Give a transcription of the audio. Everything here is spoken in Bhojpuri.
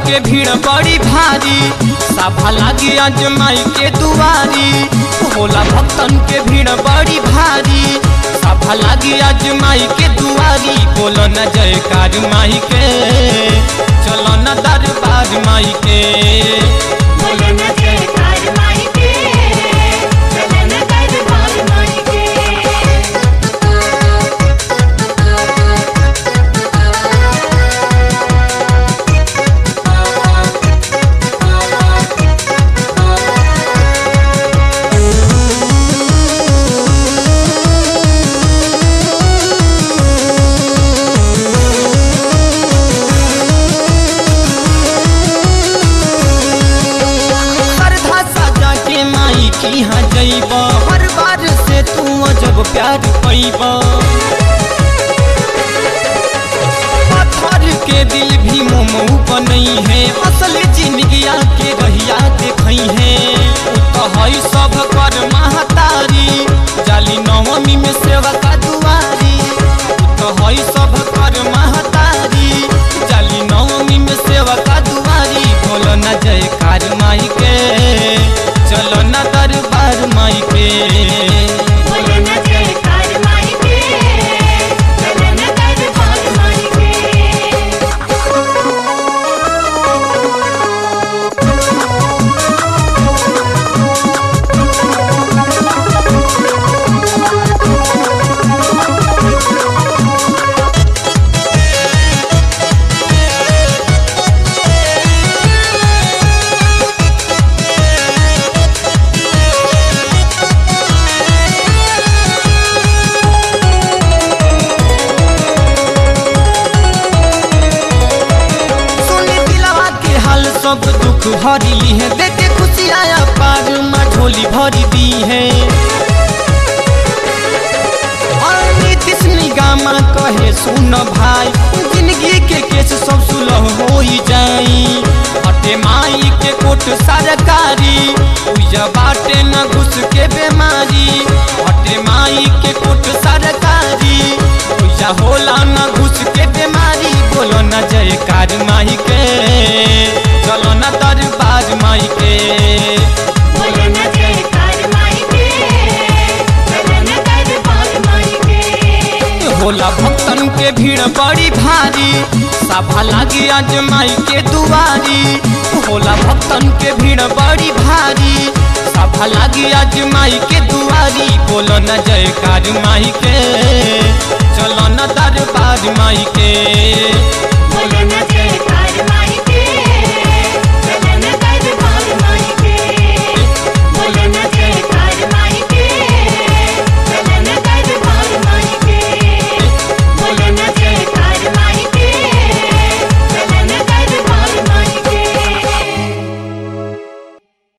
के भीड़ बड़ी भारी, सभा लागी आज माई के दुआरी। होला भक्तन के भीड़ बड़ी भारी, सभा लागी आज माई के दुआरी। बोलो न जयकार माई के, चलो न दरबार माई के। बोलो न जयकार माई के, चलो न दरबार माई के। यहाँ जइब हर बार से तू जब प्यार पैब, पत्थर के दिल भी मोमऊ बनई है। असल जिंदगिया के रहिया देखई है। तो हई सब कर महतारी, जाली नवमी में सेवा का दुआरी। तो हई सब कर महतारी, जाली नवमी में सेवा का दुआरी। बोलो न जयकार माई के, चलो न दरबार माई के। बोलो न जयकार माई के, चलो न दरबार माई के। सब दुख भरी है, देखे खुशी आया पार माँ झोली भरी दी है। नीतीश निगामा कहे सुन भाई, जिंदगी के केस सब सुलह हो जाई। हटे माई के कोट सरकारी, पूजा बाटे न घुस के बीमारी। हटे माई के कोट सरकारी, पूजा होला न घुस के बीमारी। बोलो न जयकार माई के, चलो न दरबार माई के। बोलो न जयकार माई के, चलो न दरबार माई के। होला भक्तन के भीड़ बड़ी भारी, सभा लागी आज माई के दुआरी। होला भक्तन के भीड़ बड़ी भारी, सभा लागी आज माई के दुआरी। बोलो न जयकार माई के, चलो न दरबार माई के।